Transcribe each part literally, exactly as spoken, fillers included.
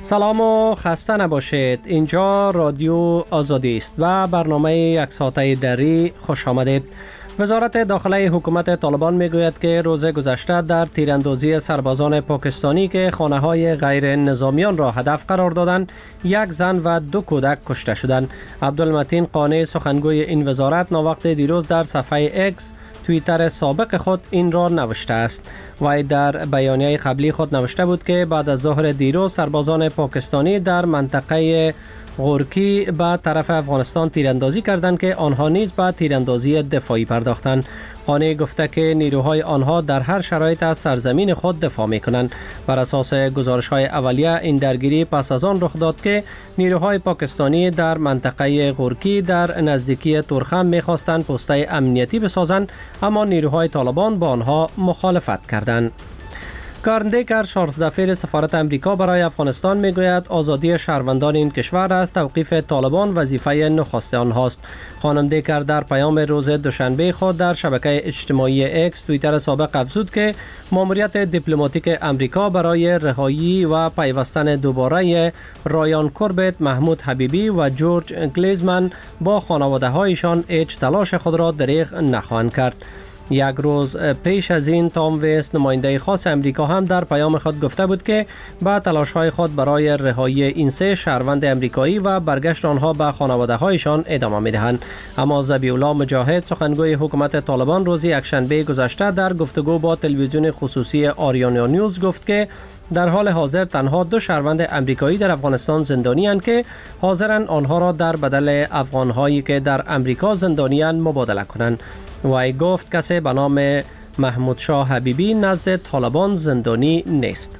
سلام و خسته نباشید. اینجا رادیو آزادی است و برنامه یک ساعته دری خوش آمدید. وزارت داخله حکومت طالبان میگوید که روز گذشته در تیراندازی سربازان پاکستانی که خانه‌های غیر نظامیان را هدف قرار دادند، یک زن و دو کودک کشته شدند. عبدالمتین قانع سخنگوی این وزارت ناوقت دیروز در صفحه اکس توییتر سابق خود این را نوشته است. وی در بیانیه قبلی خود نوشته بود که بعد از ظهر دیروز سربازان پاکستانی در منطقه غورکی به طرف افغانستان تیراندازی کردند که آنها نیز به تیراندازی دفاعی پرداختند. قانع گفته که نیروهای آنها در هر شرایط از سرزمین خود دفاع می‌کنند. بر اساس گزارش‌های اولیه این درگیری پس از آن رخ داد که نیروهای پاکستانی در منطقه غورکی در نزدیکی تورخم می‌خواستند پسته امنیتی بسازند، اما نیروهای طالبان با آنها مخالفت کردند. کارن دیکر، شارژدفیر سفارت امریکا برای افغانستان، میگوید آزادی شهروندان این کشور از توقیف طالبان وظیفه نخست آنهاست. خانم دیکر در پیام روز دوشنبه خود در شبکه اجتماعی اکس توییتر سابق افزود که ماموریت دیپلماتیک امریکا برای رهایی و پیوستن دوباره رایان کوربت، محمود حبیبی و جورج گلیزمن با خانواده هایشان هیچ تلاش خود را دریغ نخواهند کرد. یک روز پیش از این تام ویست، نماینده خاص امریکا، هم در پیام خود گفته بود که با تلاش‌های خود برای رهایی این سه شهروند امریکایی و برگشت آنها به خانواده‌هایشان ادامه می‌دهند. اما ذبیح الله مجاهد، سخنگوی حکومت طالبان، روز یکشنبه گذشته در گفتگو با تلویزیون خصوصی آریانا نیوز گفت که در حال حاضر تنها دو شهروند امریکایی در افغانستان زندانی اند که حاضرند آنها را در بدل افغان‌هایی که در امریکا زندانی اند مبادله کنند. وی گفت کسی به نام محمود شاه حبیبی نزد طالبان زندانی نیست.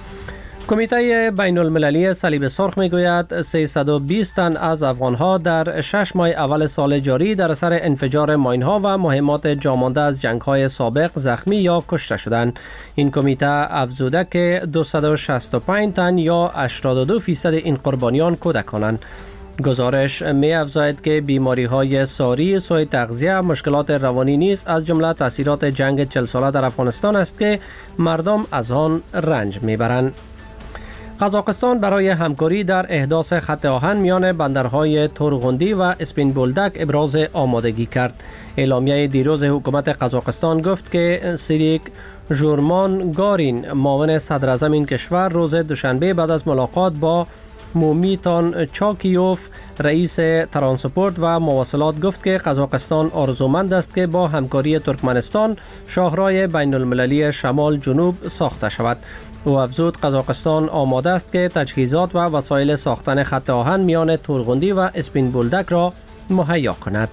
کمیته بین المللی صلیب سرخ میگوید سیصد و بیست تن از افغانها در شش ماه اول سال جاری در اثر انفجار ماینها و مهمات جامانده از جنگ‌های سابق زخمی یا کشته شدند. این کمیته افزوده که دویست و شصت و پنج تن یا هشتاد و دو درصد این قربانیان کودکانند. گزارش می افزاید که بیماری های ساری، سوء تغذیه، مشکلات روانی نیز از جمله تاثیرات جنگ چهل ساله در افغانستان است که مردم از آن رنج میبرند. قزاقستان برای همکاری در احداث خط آهن میان بندرهای تورغوندی و اسپین بولدک ابراز آمادگی کرد. اعلامیه دیروز حکومت قزاقستان گفت که سیریک ژورمان گارین، معاون صدر اعظم این کشور، روز دوشنبه بعد از ملاقات با مومیتان چاکیوف، رئیس ترانسپورت و مواصلات، گفت که قزاقستان آرزومند است که با همکاری ترکمنستان شاهراه بین المللی شمال جنوب ساخته شود. او افزود قزاقستان آماده است که تجهیزات و وسایل ساختن خط آهن میان تورغوندی و اسپین بولدک را مهیا کند.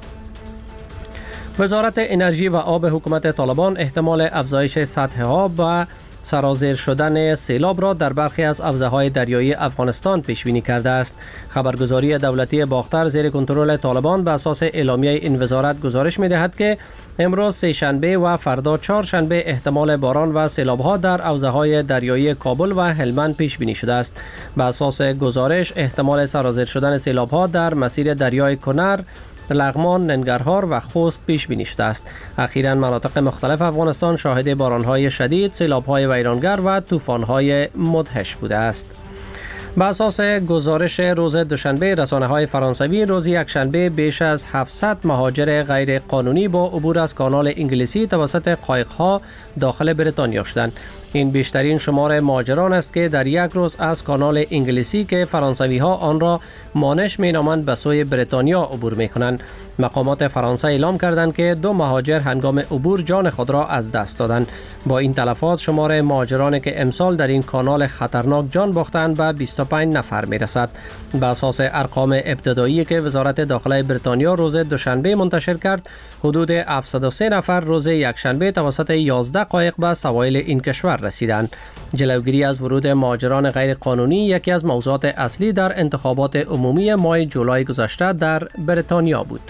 وزارت انرژی و آب حکومت طالبان احتمال افزایش سطح آب و سرازیر شدن سیلاب را در برخی از حوزه‌های دریایی افغانستان پیش بینی کرده است. خبرگزاری دولتی باختر زیر کنترل طالبان به اساس اعلامیه این وزارت گزارش می‌دهد که امروز سه شنبه و فردا چهارشنبه احتمال باران و سیلاب‌ها در حوزه‌های دریایی کابل و هلمند پیش بینی شده است. به اساس گزارش احتمال سرازیر شدن سیلاب‌ها در مسیر دریای کنر، لغمان، ننگرهار و خوست پیش بینی شده است. اخیراً مناطق مختلف افغانستان شاهد بارانهای شدید، سیلاب‌های ویرانگر و طوفان‌های مدهش بوده است. به اساس گزارش روز دوشنبه رسانه‌های فرانسوی، روز یکشنبه بیش از هفتصد مهاجر غیر قانونی با عبور از کانال انگلیسی توسط قایق‌ها داخل بریتانیا شدند. این بیشترین شمار مهاجران است که در یک روز از کانال انگلیسی که فرانسوی‌ها آن را مانش می‌نامند به سوی بریتانیا عبور می‌کنند. مقامات فرانسه اعلام کردند که دو مهاجر هنگام عبور جان خود را از دست دادند. با این تلفات شمار مهاجرانی که امسال در این کانال خطرناک جان باختند به بیست و پنج نفر می‌رسد. به اساس ارقام ابتدایی که وزارت داخله بریتانیا روز دوشنبه منتشر کرد، حدود هفتصد و سه نفر روز یکشنبه توسط یازده قایق به سواحل این کشور رسیدند. جلوگیری از ورود مهاجران غیر قانونی یکی از موضوعات اصلی در انتخابات عمومی ماه جولای گذشته در بریتانیا بود.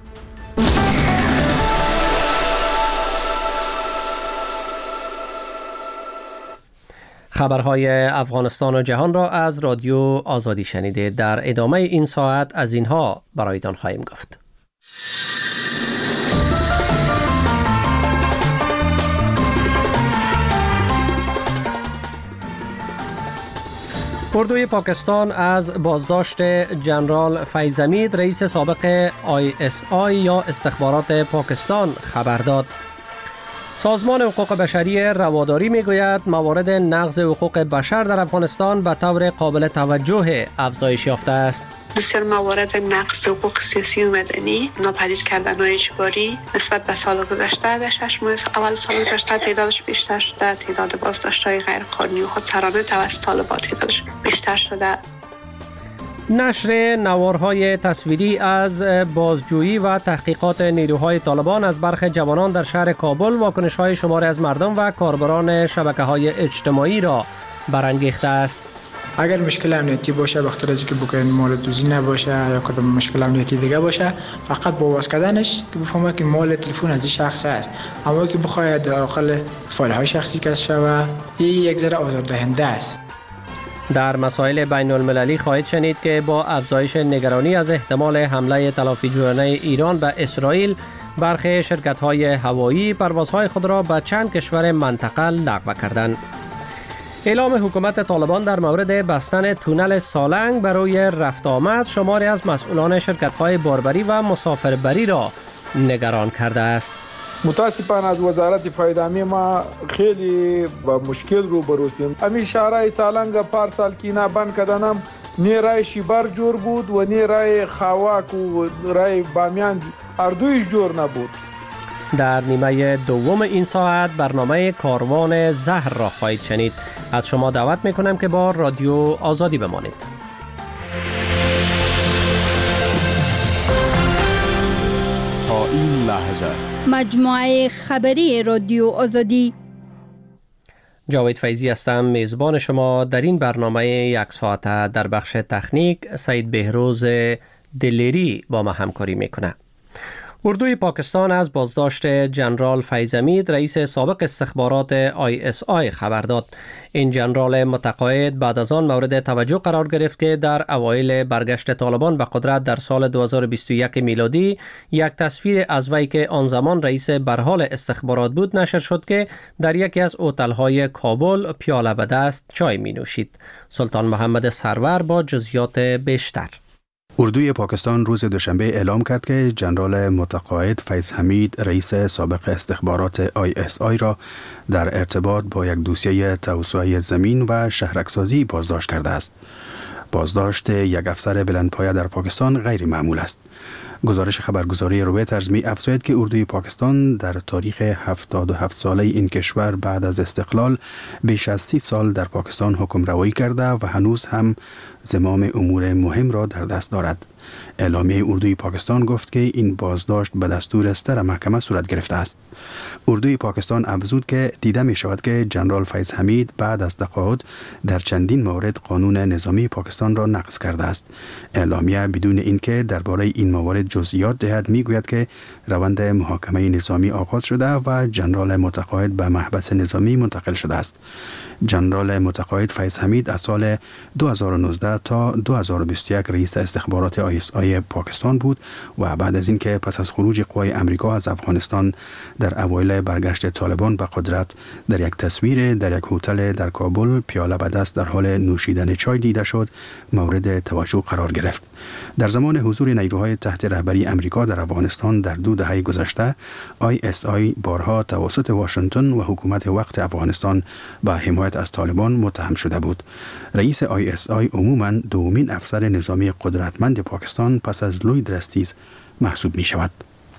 خبرهای افغانستان و جهان را از رادیو آزادی شنیدید. در ادامه این ساعت از اینها برایتان خواهیم گفت. اردوی پاکستان از بازداشت جنرال فیض حمید رئیس سابق آی اس آی یا استخبارات پاکستان خبر داد. سازمان حقوق بشری رواداری میگوید موارد نقض حقوق بشر در افغانستان به طور قابل توجه افزایش یافته است. بسیار موارد نقض حقوق سیاسی و مدنی، ناپدید کردن‌های اجباری نسبت به سال گذشته در شش ماه اول سال گذشته تعدادش بیشتر شده. تعداد بازداشت‌های غیرقانونی و خودسرانه توسط طالبان تعدادش بیشتر شده. نشر نوارهای تصویری از بازجویی و تحقیقات نیروهای طالبان از برخی جوانان در شهر کابل واکنش‌های شماری از مردم و کاربران شبکه‌های اجتماعی را برانگیخته است. اگر مشکل امنیتی باشه، بخاطر از که بکنید مال دوزی نباشه یا کدام مشکل امنیتی دیگه باشه، فقط با باز کردنش که بفهمه که مال تلفن از این شخص است. اما که بخواید داخل فایل های شخصی کش شوه، این یک ذره آزاردهنده است. در مسائل بین المللی خواهید شنید که با افزایش نگرانی از احتمال حمله تلافیجویانه ایران به اسرائیل، برخی شرکت‌های هوایی پروازهای خود را به چند کشور منطقه لغو کردند. اعلام حکومت طالبان در مورد بستن تونل سالنگ برای رفت آمد شماری از مسئولان شرکت‌های باربری و مسافربری را نگران کرده است. متاسفانه از وزارت فایدامی ما خیلی با مشکل روبروسیم. امی شهرهای سالنگ پارسال که اینا بند کردنم، نی رای شیبر جور بود و نی رای خواک و رای بامیان اردویش جور نبود. در نیمه دوم این ساعت برنامه کاروان زهر را خواهید شنید. از شما دعوت میکنم که با رادیو آزادی بمانید. تا این لحظه مجموعه خبری رادیو آزادی. جاوید فیضی هستم، میزبان شما در این برنامه یک ساعته. در بخش تکنیک سید بهروز دلیری با ما همکاری میکنه. اردوی پاکستان از بازداشت جنرال فیض حمید رئیس سابق استخبارات آی اس آی خبر داد. این جنرال متقاعد بعد از آن مورد توجه قرار گرفت که در اوایل برگشت طالبان به قدرت در سال دو هزار و بیست و یک میلادی یک تصویر از وی که آن زمان رئیس برحال استخبارات بود نشر شد که در یکی از هتل‌های کابل پیاله به دست چای می نوشید. سلطان محمد سرور با جزئیات بیشتر. اردوی پاکستان روز دوشنبه اعلام کرد که جنرال متقاعد فیض حمید رئیس سابق استخبارات آی اس آی را در ارتباط با یک دوسیه توسعه زمین و شهرکسازی بازداشت کرده است. بازداشت یک افسر بلندپایه در پاکستان غیر معمول است. گزارش خبرگزاری رویترز می افزاید که اردوی پاکستان در تاریخ هفتاد و هفت ساله این کشور بعد از استقلال بیش از سی سال در پاکستان حکم روایی کرده و هنوز هم زمام امور مهم را در دست دارد. اعلامیه اردوی پاکستان گفت که این بازداشت به دستور ستر محکمه صورت گرفته است. اردوی پاکستان افزود که دیده می شود که جنرال فیض حمید بعد از تقاعد در چندین مورد قانون نظامی پاکستان را نقض کرده است. اعلامیه بدون اینکه درباره این موارد جزئیات دهد می گوید که روند محاکمه نظامی آغاز شده و جنرال متقاعد به محبس نظامی منتقل شده است. جنرال متقاعد فیض حمید از سال دو هزار و نوزده تا دو هزار و بیست و یک رئیس استخبارات آی اس آی پاکستان بود و بعد از اینکه پس از خروج قوای امریکا از افغانستان در اوایل برگشت طالبان به قدرت در یک تصویر در یک هتل در کابل پیاله به دست در حال نوشیدن چای دیده شد، مورد توجه قرار گرفت. در زمان حضور نیروهای تحت رهبری امریکا در افغانستان در دو دهه گذشته، آی اس آی بارها توسط واشنگتن و حکومت وقت افغانستان به حمایت از طالبان متهم شده بود. رئیس آی اس آی عموماً دومین افسر نظامی قدرتمند پاکستان پس از لوید رستیز محسوب می شود.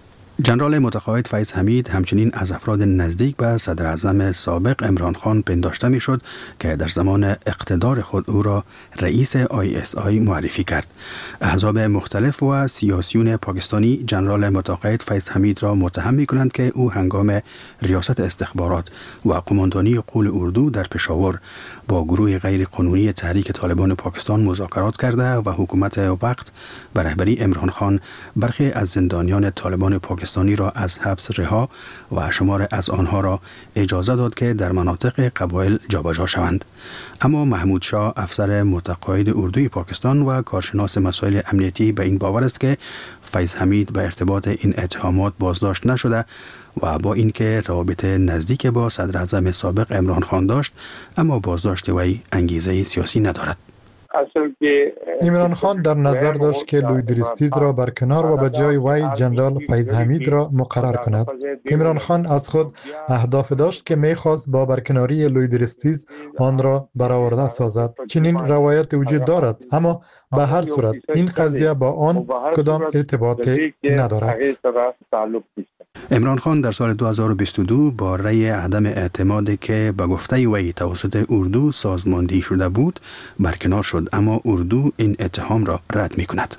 جنرال متقاعد فیض حمید همچنین از افراد نزدیک به صدر اعظم سابق عمران خان پنداشته می شد که در زمان اقتدار خود او را رئیس آی اس آی معرفی کرد. احزاب مختلف و سیاسیون پاکستانی جنرال متقاعد فیض حمید را متهم می کنند که او هنگام ریاست استخبارات و قماندانی قول اردو در پشاور با گروه غیر قانونی تحریک طالبان پاکستان مذاکرات کرده و حکومت وقت به رهبری عمران خان برخی از زندانیان طالبان پاکستانی را از حبس رها و شمار از آنها را اجازه داد که در مناطق قبایل جابجا شوند. اما محمود شاه افسر متقاعد اردوی پاکستان و کارشناس مسائل امنیتی به این باور است که فیض حمید به ارتباط این اتهامات بازداشت نشده و با اینکه رابطه نزدیک با صدر اعظم سابق عمران خان داشت، اما بازداشت وی انگیزه سیاسی ندارد. عمران خان در نظر داشت که لویدرستیز را برکنار و به جای وی جنرال فیض حمید را مقرر کند. عمران خان از خود اهداف داشت که می‌خواست با برکناری لویدرستیز آن را برآورده سازد. چنین روایت وجود دارد، اما به هر صورت این قضیه با آن کدام ارتباطی ندارد. عمران خان در سال دو هزار و بیست و دو با رأی عدم اعتمادی که به گفته وی توسط اردو سازماندهی شده بود برکنار شد، اما اردو این اتهام را رد می کند.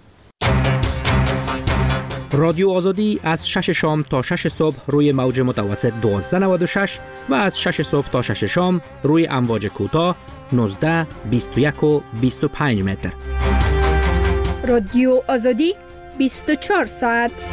رادیو آزادی از شش شام تا شش صبح روی موج متوسط دوازده نود و شش و از شش صبح تا شش شام روی امواج کوتاه نوزده، بیست و یک و بیست و پنج متر. رادیو آزادی بیست و چهار ساعت.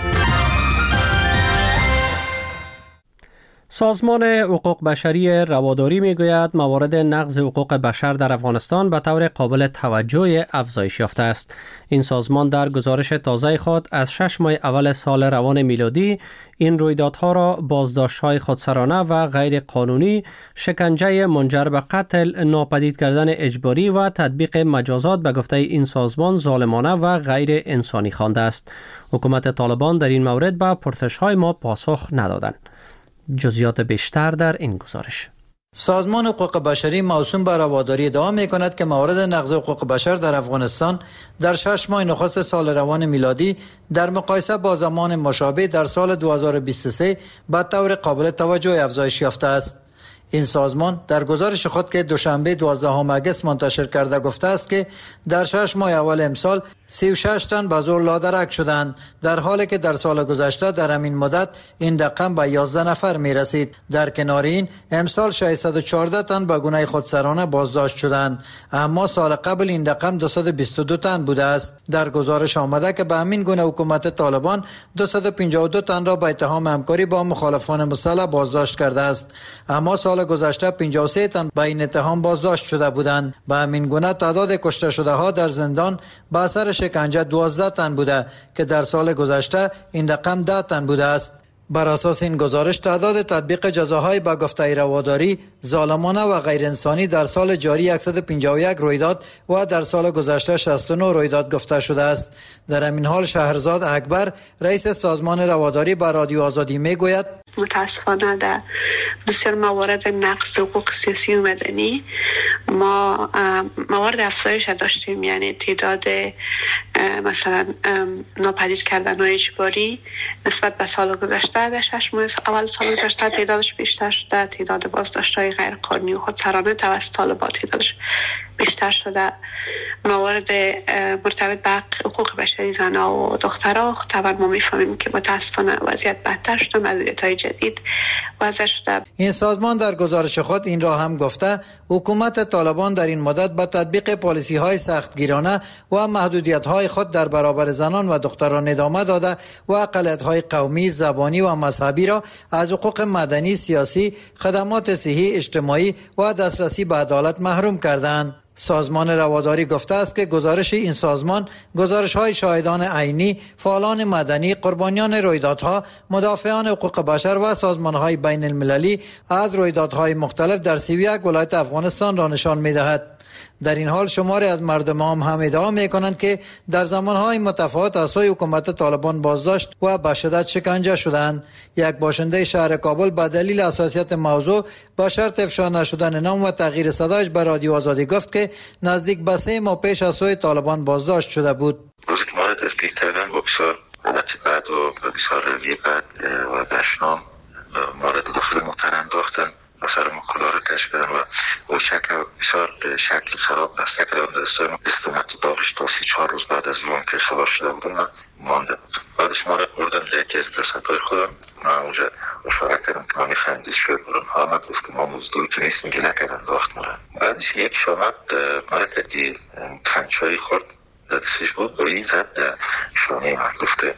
سازمان حقوق بشری رواداری میگوید موارد نقض حقوق بشر در افغانستان به طور قابل توجه افزایش یافته است. این سازمان در گزارش تازه خود از شش ماه اول سال روان میلادی این رویدادها را بازداشت‌های خودسرانه و غیر قانونی، شکنجه منجر به قتل، ناپدید کردن اجباری و تطبیق مجازات به گفته این سازمان ظالمانه و غیر انسانی خوانده است. حکومت طالبان در این مورد به پرسش‌های ما پاسخ ندادند. جزئیات بیشتر در این گزارش. سازمان حقوق بشری موسوم به رواداری ادعا می‌کند که موارد نقض حقوق بشر در افغانستان در شش ماه نخست سال روان میلادی در مقایسه با زمان مشابه در سال دو هزار و بیست و سه به طور قابل توجه افزایش یافته است. این سازمان در گزارش خود که دوشنبه دوازدهم آگوست منتشر کرده گفته است که در شش ماه اول امسال سی و شش تن به زور لادرک شدند، در حالی که در سال گذشته در همین مدت این رقم به یازده نفر می رسید. در کنار این امسال ششصد و چهارده تن به گونه خودسرانه بازداشت شدند، اما سال قبل این رقم دویست و بیست و دو تن بوده است. در گزارش آمده که به همین گونه حکومت طالبان دویست و پنجاه و دو تن را به اتهام همکاری با مخالفان مسلح بازداشت کرده است، اما سال گذشته پنجاه و سه تن به این اتهام بازداشت شده بودند. به همین گونه تعداد کشته شده ها در زندان به اثر شکنجه دوازده تن بوده که در سال گذشته این رقم ده تن بوده است. بر اساس این گزارش تعداد تطبیق جزاهای به گفته رواداری ظالمانه و غیر انسانی در سال جاری صد و پنجاه و یک رویداد و در سال گذشته شصت و نه رویداد گفته شده است. در همین حال شهرزاد اکبر رئیس سازمان رواداری به رادیو آزادی میگوید متاسفانه در بسیار موارد نقض حقوق سیاسی و مدنی ما موارد افزایش داشتیم، یعنی تعداد مثلا ناپدید کردن های اجباری نسبت به سال گذشته در شش ماه اول سال گذشته تعدادش بیشتر شده، تعداد بازداشت‌های غیر قانونی و خودسرانه توسط طالبان تعدادش بیشتر شده. موارد مرتبط به حقوق بشری زنها و دخترها طبعا ما میفهمیم که متاسفانه وضعیت بدتر شده، محدودیت‌های جدید وضع شده. این سازمان در گزارش خود این را هم گفته حکومت طالبان در این مدت به تطبیق پالیسی‌های سختگیرانه و محدودیت‌های خود در برابر زنان و دختران ادامه داده و اقلیت‌های قومی، زبانی و مذهبی را از حقوق مدنی، سیاسی، خدمات صحی، اجتماعی و دسترسی به عدالت محروم کردند. سازمان رواداری گفته است که گزارش این سازمان گزارش‌های شاهدان عینی، فعالان مدنی، قربانیان رویدادها، مدافعان حقوق بشر و سازمان‌های بین المللی از رویدادهای مختلف در سی و یک ولایت افغانستان را نشان می‌دهد. در این حال شماری از مردم هم هم ادعا می‌کنند که در زمانهای متفاوت از سوی حکومت طالبان بازداشت و به شدت شکنجه شدند. یک باشنده شهر کابل به دلیل حساسیت موضوع با شرط افشا نشدن نام و تغییر صدایش به رادیو آزادی گفت که نزدیک به سه ماه پیش از سوی طالبان بازداشت شده بود. روز مورد تسکیه کردن با بسیار حالت بد و بسیار روی بد و دشنام مورد داخل محترم داختن و سر مکلا رو کشف کردن و او شکل بسیار شکل خراب است کردن دستای استمت داغش تا سی چهار روز بعد از اون که خبر شده بودن و مانده بود. بعدش ما را بردن لیکی از رسطای خودم ما اونجا مشاوره کردم که ما میخوایم دیز شوید برم حامد گفت که ما مزدور که نیستیم که نکردن داخت مورن. بعدش یک شامت ما را کردی تنچایی خورد دستش بود بری زد شانه من گفت که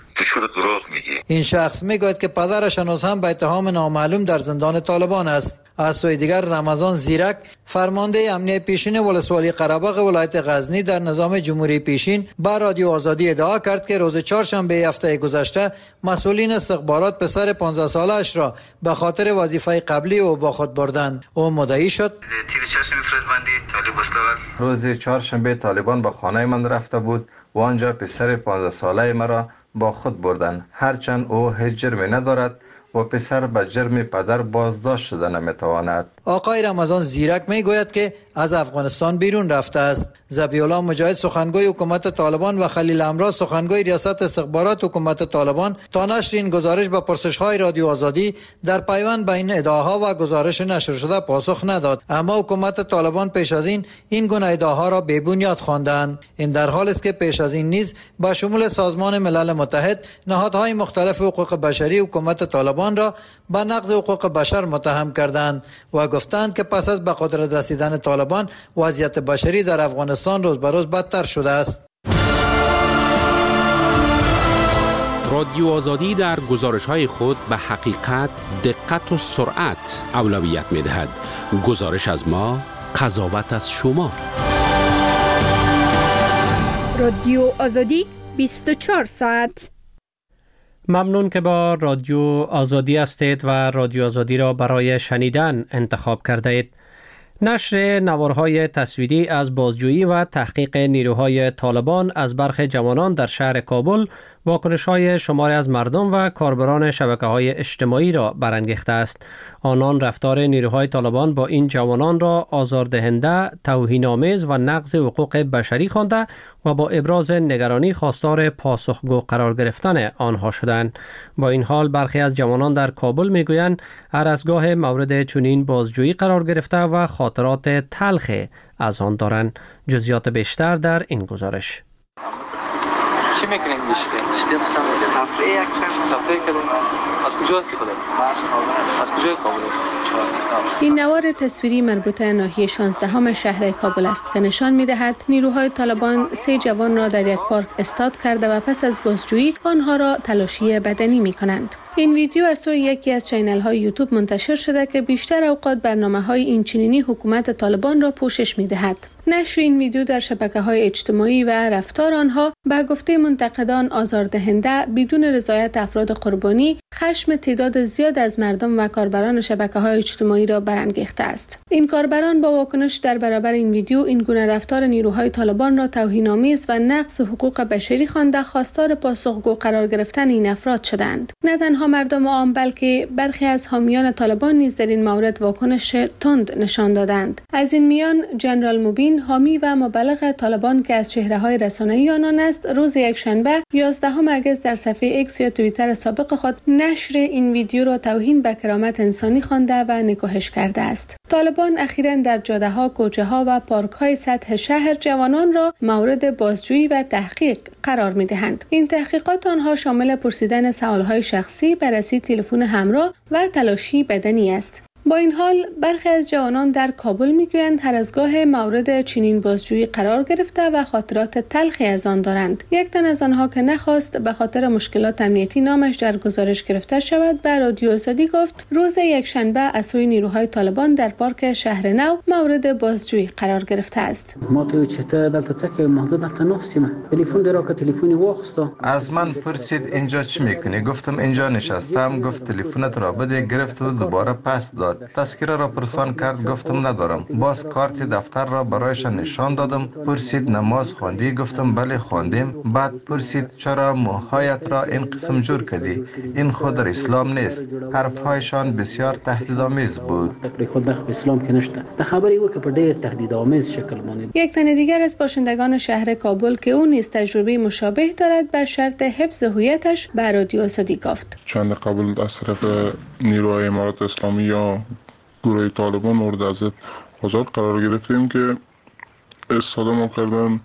این شخص میگوید که پدرش هنوز هم به اتهام نامعلوم در زندان طالبان است. از سوی دیگر رمضان زیرک فرمانده امنیت پیشین ولسوالی قره‌باغ ولایت غزنی در نظام جمهوری پیشین با رادیو آزادی ادعا کرد که روز چهارشنبه هفته گذشته مسئولین استخبارات پسر پانزده ساله اش را به خاطر وظیفه قبلی او با خود بردند. او مدعی شد روز چهارشنبه طالبان به خانه من رفته بود و آنجا پسر پانزده ساله مرا با خود بردند، هرچند او هیچ جرمی ندارد و پسر به جرم پدر بازداشت شده نمیتواند. آقای رمضان زیرک می گوید که از افغانستان بیرون رفته است. ذبیح الله مجاهد سخنگوی حکومت طالبان و خلیل امرا سخنگوی ریاست استخبارات حکومت طالبان تا نشر این گزارش به پرسش‌های رادیو آزادی در پیوند بین ادعاها و گزارش نشر شده پاسخ نداد، اما حکومت طالبان پیش از این این گونه ادعاها را بی بنیاد خواندند. این در حالی است که پیش از این نیز با شمول سازمان ملل متحد نهادهای مختلف حقوق بشری حکومت طالبان را به نقض حقوق بشر متهم کردند و گفتند که پس از به قدرت رسیدن طالبان وضعیت بشری در افغانستان روز به روز بدتر شده است. رادیو آزادی در گزارش‌های خود به حقیقت، دقت و سرعت اولویت می‌دهد. گزارش از ما، قضاوت از شما. رادیو آزادی بیست و چهار ساعت. ممنون که با رادیو آزادی هستید و رادیو آزادی را برای شنیدن انتخاب کرده اید. نشر نوارهای تصویری از بازجویی و تحقیق نیروهای طالبان از برخی جوانان در شهر کابل واکنش‌های شماری از مردم و کاربران شبکه‌های اجتماعی را برانگیخته است. آنان رفتار نیروهای طالبان با این جوانان را آزاردهنده، توهین‌آمیز و نقض حقوق بشری خوانده و با ابراز نگرانی خواستار پاسخگو قرار گرفتن آنها شدند. با این حال برخی از جوانان در کابل می‌گویند هر از گاه مورد چنین بازجویی قرار گرفته و خاطرات تلخ از آن دارند. جزئیات بیشتر در این گزارش. چی میکنین بیشتر؟ بیشتر مثلا تفریح یک چند تفریح کردیم. از کجا هستی خودت؟ از کجای کابل هستی؟ این نوار تصویری مربوط ناحیه شانزدهم شهر کابل است که نشان می‌دهد نیروهای طالبان سه جوان را در یک پارک استاد کرده و پس از بازجویی آنها را تلاشی بدنی می‌کنند. این ویدیو از سوی یکی از چینل های یوتیوب منتشر شده که بیشتر اوقات برنامه های این چنینی حکومت طالبان را پوشش می دهد. نشر این ویدیو در شبکه های اجتماعی و رفتار آنها به گفته منتقدان آزاردهنده، بدون رضایت افراد قربانی، خشم تعداد زیاد از مردم و کاربران شبکه های اجتماعی را برانگیخته است. این کاربران با واکنش در برابر این ویدیو این گونه رفتار نیروهای طالبان را توهین‌آمیز و نقض حقوق بشری خوانده خواستار پاسخگو قرار گرفتن این افراد شدند. نه تنها مردم عام بلکه برخی از حامیان طالبان نیز در این مورد واکنش تند نشان دادند. از این میان جنرال مبین، حامی و مبلغ طالبان که از چهره‌های رسانه‌ای آنان است، روز یکشنبه یازدهم اگست در صفحه اکس یا توییتر سابق خود نشر این ویدیو را توهین به کرامت انسانی خوانده و نکوهش کرده است. طالبان اخیراً در جاده‌ها، کوچه‌ها و پارک‌های سطح شهر جوانان را مورد بازجویی و تحقیق قرار می‌دهند. این تحقیقات آنها شامل پرسیدن سوال‌های شخصی، بررسی تلفن همراه و تلاشی بدنی است. با این حال برخی از جوانان در کابل میگویند هر از گاه مورد چنین بازجویی قرار گرفته و خاطرات تلخی از آن دارند. یک تن از آنها که نخواست به خاطر مشکلات امنیتی نامش در گزارش گرفته شود به رادیو آزادی گفت روز یکشنبه از سوی نیروهای طالبان در پارک شهر نو مورد بازجویی قرار گرفته است. ما تو چته دلته چکه مازه دلته نوستیم تلفن درا که تلفنی واخسته از من پرسید اینجا چی میکنی؟ گفتم اینجا نشستم. گفت تلفنت را بده. گرفت و دوباره پس داد. تذکره را پرسان کرد. گفتم ندارم. باز کارت دفتر را برایش نشان دادم. پرسید نماز خواندی؟ گفتم بله خواندیم. بعد پرسید چرا موهایت را این قسم جور کردی؟ این خود در اسلام نیست. حرفهایشان بسیار تهدیدآمیز بود. خود در اسلام که نشته. تا خبری او که پر ډیر تهدیدآمیز شکل مانید. یک تن دیگر از باشندگان شهر کابل که او نیز تجربه مشابه دارد به شرط حفظ هویتش به رادیو آزادی گفت. چند قبل از طرف نیروهای امارات اسلامی یا گروه طالبان مورد ازت آزاد قرار گرفتیم که استفاده ما کردن،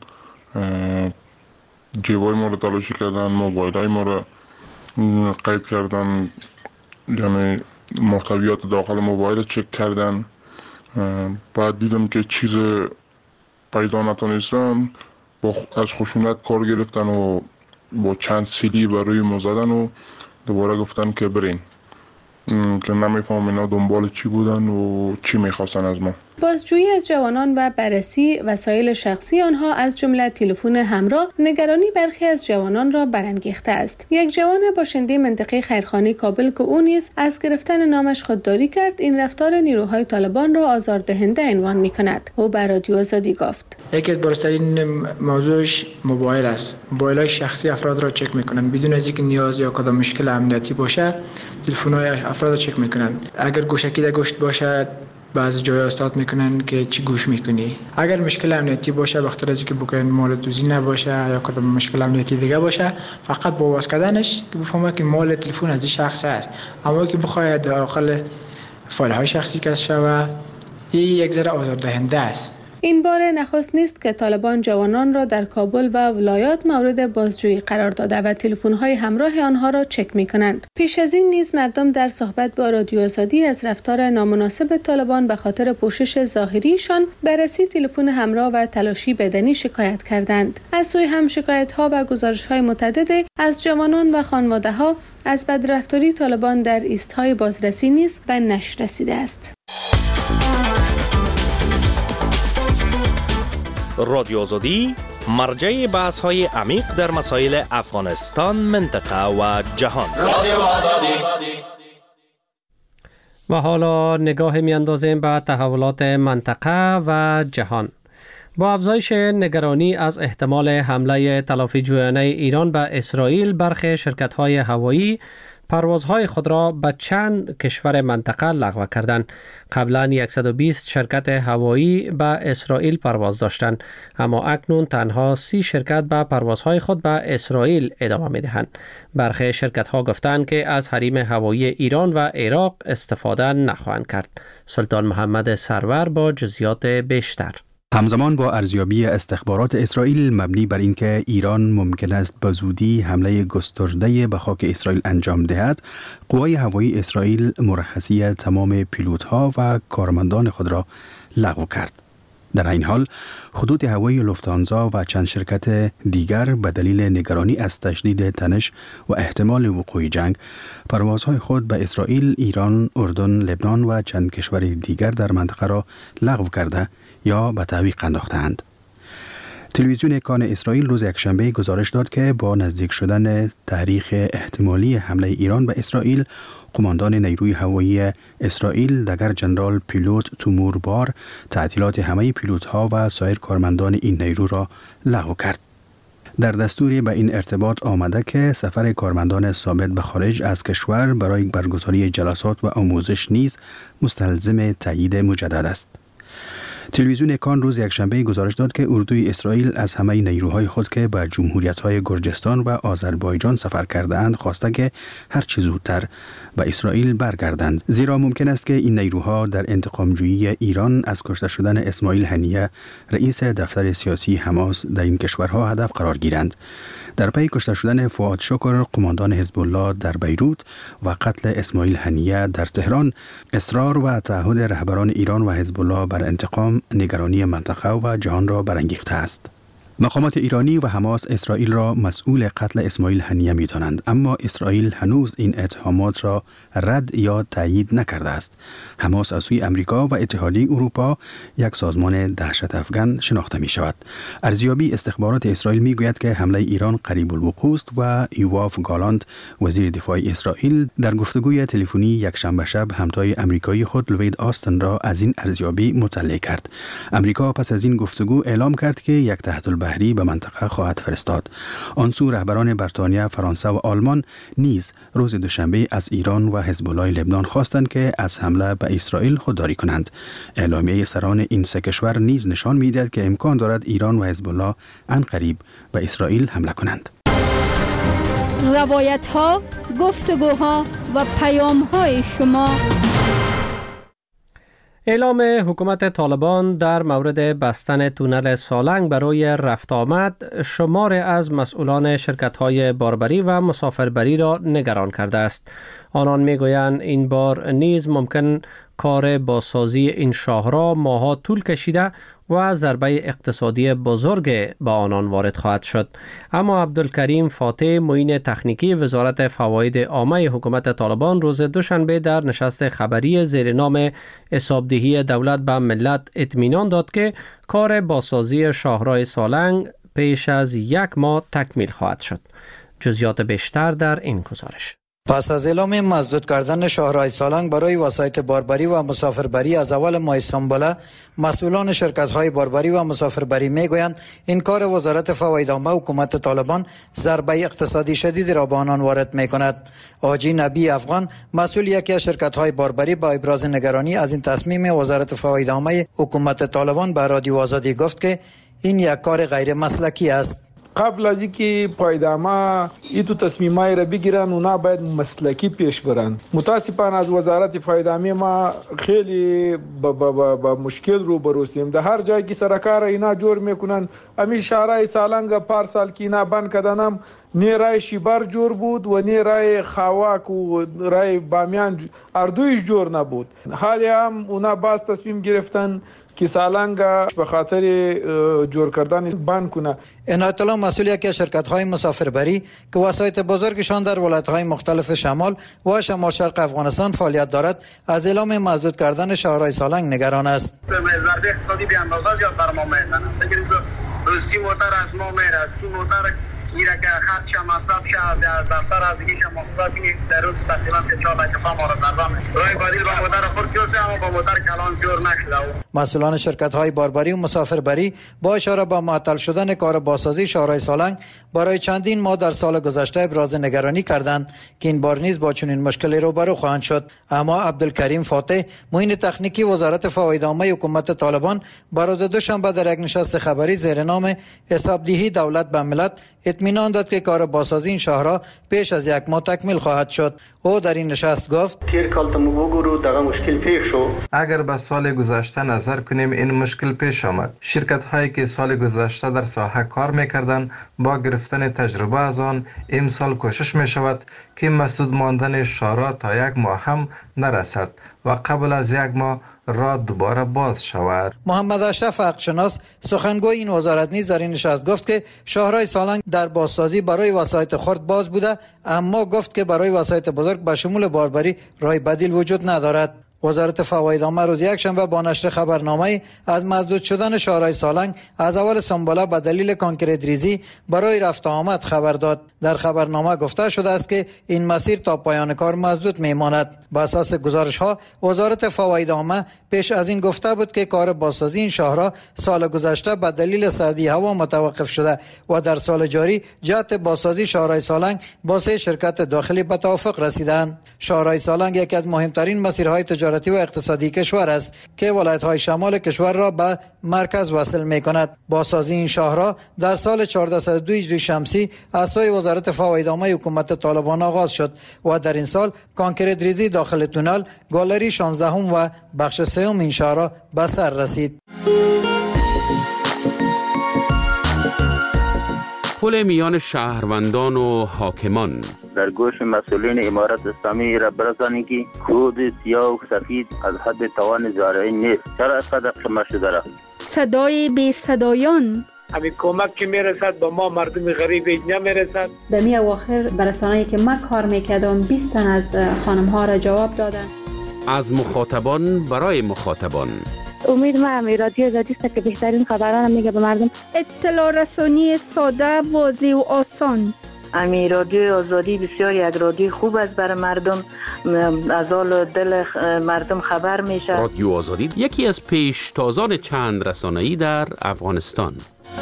جیبای ما رو تلاشی کردن، موبایل های ما رو قید کردن، یعنی محتویات داخل موبایل چک کردن. بعد دیدم که چیز پیدا نتونستن، با از خشونت کار گرفتن و با چند سیلی بر روی ما زدن و دوباره گفتن که برین. که نمیفهمم اینا دنبال چی بودن و چی میخواستن از ما. بازجویی از جوانان و بررسی وسایل شخصی آنها از جمله تلفن همراه نگرانی برخی از جوانان را برانگیخته است. یک جوان باشنده منطقه خیرخانه کابل که او نیز از گرفتن نامش خودداری کرد، این رفتار نیروهای طالبان را آزاردهنده عنوان می‌کند. او بر رادیو آزادی گفت: یکی از بارزترین موضوعش موبایل است. موبایل‌های شخصی افراد را چک می‌کنند بدون از اینکه نیاز یا کدام مشکل امنیتی باشه. تلفن‌های افراد را چک می‌کنند. اگر گوشکی در گوشت باشد بعضی جای استاد میکنن که چی گوش میکنی. اگر مشکل امنیتی باشه وقتی از که بکنن مال دوزی نباشه یا کدام مشکل امنیتی دیگه باشه، فقط با باز کردنش که بفهمه که مال تلفن از این شخص است. اما که بخواد داخل فایل های شخصی کش شوه، این یک ذره آزاردهنده است. این بار نخست نیست که طالبان جوانان را در کابل و ولایات مورد بازجویی قرار داده و تلفن‌های همراه آنها را چک می‌کنند. پیش از این نیز مردم در صحبت با رادیو آزادی از رفتار نامناسب طالبان به خاطر پوشش ظاهریشان، بررسی تلفن همراه و تلاشی بدنی شکایت کردند. از سوی هم شکایت‌ها و گزارش‌های متعدد از جوانان و خانواده‌ها از بدرفتاری طالبان در ایست‌های بازرسی نیز به نشر رسیده است. رادیو آزادی مرجع بحث های عمیق در مسائل افغانستان، منطقه و جهان. رادیو آزادی. و حالا نگاه میاندازیم به تحولات منطقه و جهان. با افزایش نگرانی از احتمال حمله تلافی جویانه ایران به اسرائیل، برخی شرکت‌های هوایی پروازهای خود را به چند کشور منطقه لغو کردند. قبلا صد و بیست شرکت هوایی به اسرائیل پرواز داشتند، اما اکنون تنها سی شرکت به پروازهای خود به اسرائیل ادامه می‌دهند. برخی شرکت‌ها گفتند که از حریم هوایی ایران و عراق استفاده نخواهند کرد. سلطان محمد سرور با جزئیات بیشتر. همزمان با ارزیابی استخبارات اسرائیل مبنی بر اینکه ایران ممکن است به زودی حمله گسترده به خاک اسرائیل انجام دهد، قوای هوایی اسرائیل مرخصی تمام پیلوت‌ها و کارمندان خود را لغو کرد. در این حال خطوط هوایی لوفتانزا و چند شرکت دیگر به دلیل نگرانی از تشدید تنش و احتمال وقوع جنگ پروازهای خود به اسرائیل، ایران، اردن، لبنان و چند کشور دیگر در منطقه را لغو کرده یا به تعویق انداختند. تلویزیون کان اسرائیل روز یکشنبه گزارش داد که با نزدیک شدن تاریخ احتمالی حمله ایران به اسرائیل، قماندان نیروی هوایی اسرائیل دگر جنرال پیلوت تومور بار تعطیلات همه پیلوت‌ها و سایر کارمندان این نیرو را لغو کرد. در دستوری به این ارتباط آمده که سفر کارمندان ثابت به خارج از کشور برای برگزاری جلسات و آموزش نیز مستلزم تایید مجدد است. تلویزیون کان روز یکشنبه گزارش داد که اردوی اسرائیل از همه نیروهای خود که به جمهوریت‌های گرجستان و آذربایجان سفر کرده‌اند خواسته که هر چه زودتر به اسرائیل برگردند، زیرا ممکن است که این نیروها در انتقامجویی ایران از کشته شدن اسماعیل هنیه رئیس دفتر سیاسی حماس در این کشورها هدف قرار گیرند. در پی کشته شدن فؤاد شکر قماندان حزب الله در بیروت و قتل اسماعیل هنیه در تهران، اصرار و تعهد رهبران ایران و حزب الله بر انتقام نگرانی منطقه و جهان را برانگیخته است. مقامات ایرانی و حماس اسرائیل را مسئول قتل اسماعیل هنیه می‌دانند، اما اسرائیل هنوز این اتهامات را رد یا تایید نکرده است. حماس از سوی امریکا و اتحادیه اروپا یک سازمان دهشت افکن شناخته می شود. ارزیابی استخبارات اسرائیل می گوید که حمله ایران قریب الوقوع است و یواف گالانت وزیر دفاع اسرائیل در گفتگوی تلفنی یک شنبه شب همتای امریکایی خود لوید آستن را از این ارزیابی مطلع کرد. امریکا پس از این گفتگو اعلام کرد که یک تحت بحری به منطقه خواهد فرستاد. آن سو رهبران بریتانیا، فرانسه و آلمان نیز روز دوشنبه از ایران و حزب الله لبنان خواستند که از حمله به اسرائیل خودداری کنند. اعلامیه سران این سه کشور نیز نشان می‌دهد که امکان دارد ایران و حزب الله عنقریب به اسرائیل حمله کنند. روایت‌ها، گفتگوها و پیام‌های شما. اعلام حکومت طالبان در مورد بستن تونل سالنگ برای رفت آمد شمار از مسئولان شرکت‌های باربری و مسافربری را نگران کرده است. آنان می‌گویند این بار نیز ممکن کار بازسازی این شاهراه ماها طول کشیده و ضربه اقتصادی بزرگ به آنان وارد خواهد شد. اما عبدالکریم فاتح، معین تکنیکی وزارت فواید عامه حکومت طالبان، روز دوشنبه در نشست خبری زیر نام حسابدهی دولت به ملت اطمینان داد که کار بازسازی شاهراه سالنگ پیش از یک ماه تکمیل خواهد شد. جزئیات بیشتر در این گزارش. پس از اعلام مسدود کردن شاهراه سالنگ برای وسایط باربری و مسافربری از اول ماه سنبله، مسئولان شرکت‌های باربری و مسافربری میگویند این کار وزارت فواید عامه حکومت طالبان ضربه اقتصادی شدید را به آنان وارد می‌کند. حاجی نبی افغان، مسئول یکی از شرکت‌های باربری، با ابراز نگرانی از این تصمیم وزارت فواید عامه حکومت طالبان به رادیو آزادی گفت که این یک کار غیر مسلکی است. قبل از اینکه پایدامه ایتو تصمیمای را بگیرن اونا باید مسلکی پیش برن. متاسفانه از وزارت فایدامی ما خیلی با, با, با, با مشکل رو بروسیم. در هر جایی که سرکار اینا جور میکنن، امی شهرهای سالنگ پارسال که اینا بند کردنم نی رای شیبر جور بود و نی رای خواک و رای بامیان اردویش جور نبود. حالی هم اونا باز تصمیم گرفتن که سالنگ به خاطر جور کردن بند کنه. عنایت الله، مسئول یکی از شرکت‌های مسافربری که وسایط بزرگشان در ولایت‌های مختلف شمال و شمال شرق افغانستان فعالیت دارد، از اعلام مسدود کردن شاهراه سالنگ نگران است. ضربه اقتصادی به اندازه زیاد بر ما میزنه. بگیرید سی موتر از ما میره، سی موتر میره که خرچ مصرف شه از دفتر از دیگه مصرف این در روز تقریبا سه چهار دقیقه ما را ضربه میکنه. راه بدیل با موتر خود کیوسه اما با موتر کلان جور نشده. مسئولان شرکت‌های باربری و مسافربری با اشاره به معطل شدن کار بازسازی شاهراه سالنگ برای چندین ماه در سال گذشته ابراز نگرانی کردند که این بار نیز با چنین مشکلی روبرو خواهند شد. اما عبدالکریم فاتح، معین تکنیکی وزارت فواید عامه حکومت طالبان، روز دوشنبه در یک نشست خبری زیر نام حسابدهی دولت به ملت اطمینان داد که کار بازسازی این شاهراه پیش از یک ماه تکمیل خواهد شد. او در این نشست گفت: تیر کالتمو بگورو دغه مشکل پیش شد. اگر به سال گذشته نظر کنیم این مشکل پیش آمد. شرکت هایی که سال گذشته در ساحه کار میکردند با گرفتن تجربه از آن، امسال کوشش می شود که مسدود ماندن شاهراه تا یک ماه هم نرسد و قبل از یک ماه را دوباره باز شود. محمد اشرف حقشناس، سخنگوی این وزارت، نیز در این نشست گفت که شاهراه سالنگ در بازسازی برای وسایط خرد باز بوده، اما گفت که برای وسایط بزرگ به شمول باربری راه بدیل وجود ندارد. وزارت فواید عامه روز یکشنبه با نشر خبرنامه از مسدود شدن شاهراه سالنگ از اول سنبله به دلیل کانکریت ریزی برای رفت آمد خبر داد. در خبرنامه گفته شده است که این مسیر تا پایان کار مسدود میماند. بر اساس گزارش ها، وزارت فواید عامه پیش از این گفته بود که کار بازسازی این شاهراه سال گذشته به دلیل سردی هوا متوقف شده و در سال جاری جهت بازسازی شاهراه سالنگ با سه شرکت داخلی به توافق رسیدند. شاهراه سالنگ یکی از مهمترین مسیرهای تجارتی و اقتصادی کشور است که ولایت‌های شمال کشور را به مرکز وصل می‌کند. بازسازی این شاهراه در سال چهارصد و دو هجری شمسی از سوی وزارت فواید عامه حکومت طالبان آغاز شد و در این سال کانکریت ریزی داخل تونل، گالری شانزدهم و بخش سوم این شاهراه به سر رسید. پل میان شهروندان و حاکمان در گوش مسئولین امارت اسلامی را برسانید که کود سیاه و سفید از حد توان زارعی نیست. چرا از قدر شما شده را؟ صدای بی صدایان، همین کمک که میرسد به ما مردم غریب نمیرسد. در می اواخر برسانه‌ای که من کار میکردم بیست تن از خانم ها را جواب دادن. از مخاطبان برای مخاطبان. امید ما هم رادیو آزادی است که بهترین خبران میگه به مردم. اطلاع رسانی ساده، واضح و آسان. امی رادیو آزادی بسیار یک رادیو خوب است برای مردم، از حال دل مردم خبر میشه. رادیو آزادی یکی از پیشتازان چند رسانه‌ای در افغانستان.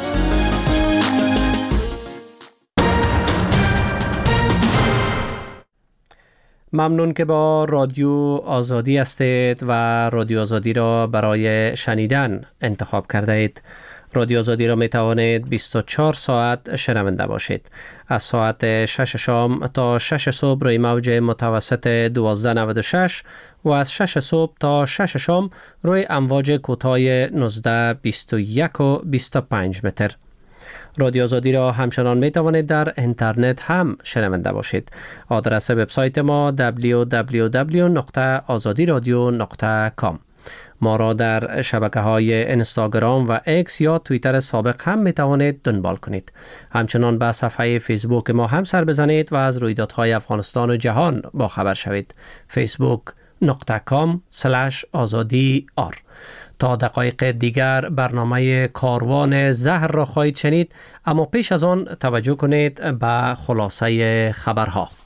ممنون که با رادیو آزادی هستید و رادیو آزادی را برای شنیدن انتخاب کرده اید. رادیو آزادی را می توانید بیست و چهار ساعت شنونده باشید. از ساعت شش شام تا شش صبح روی موج متوسط دوازده نود و شش و از شش صبح تا شش شام روی امواج کوتاه نوزده بیست و یک و بیست و پنج متر. رادیو آزادی را همچنان می توانید در اینترنت هم شنونده باشید. آدرس وبسایت ما دبلیو دبلیو دبلیو دات آزادی رادیو دات کام. ما را در شبکه های اینستاگرام و اکس یا توییتر سابق هم می توانید دنبال کنید. همچنان به صفحه فیسبوک ما هم سر بزنید و از رویدادهای افغانستان و جهان با خبر شوید. فیسبوک دات کام اسلش آزادی آر. تا دقایق دیگر برنامه کاروان زهر را خواهید شنید، اما پیش از آن توجه کنید به خلاصه خبرها.